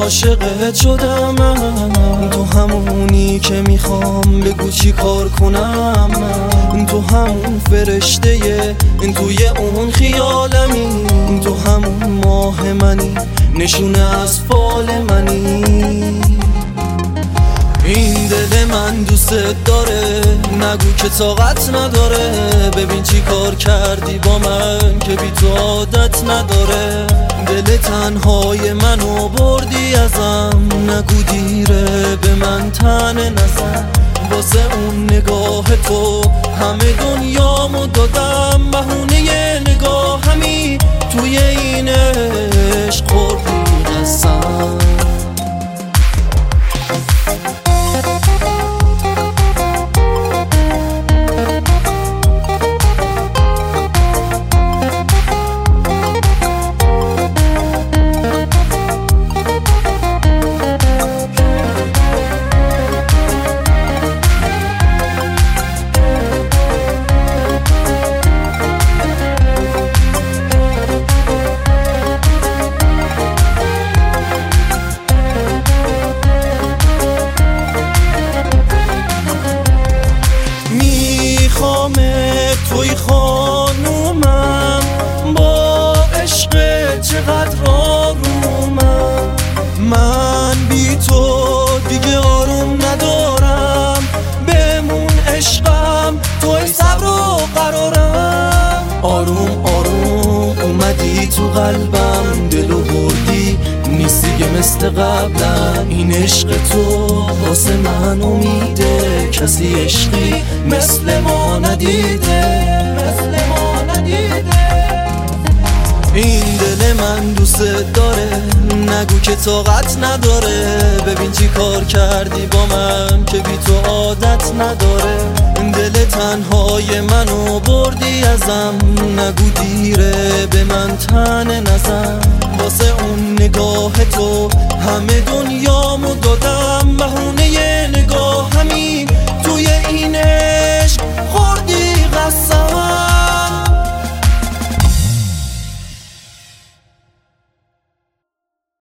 عاشقت شدم من، تو همونی که میخوام بگو چی کار کنم من، تو همون فرشته توی اون خیالمی، تو همون ماه منی، نشونه از فال منی. این دل من دوست داره، نگو که طاقت نداره، ببین چی کار کردی با من که بی تو عادت نداره. دل تنهای منو بردی ازم، نگو دیره به من تن نزن، واسه اون نگاه تو همه دنیامو دادم، بهونه نگاه همی توی این عشق خوردی قسم. توی خانومم با عشق چقدر آرومم، من بی تو دیگه آروم ندارم، بمون عشقم توی صبر و قرارم. آروم آروم اومدی تو قلبم، دلو بردی نیست دیگه مثل قبلا، این عشق تو واسه من امیده، کسی عشقی مثل ما ندیده، مثل ما ندیده. این دل من دوست داره، نگو که طاقت نداره، ببین چی کار کردی با من که بی تو عادت نداره. دل تنهای منو بردی ازم، نگو دیره به من تن نزن،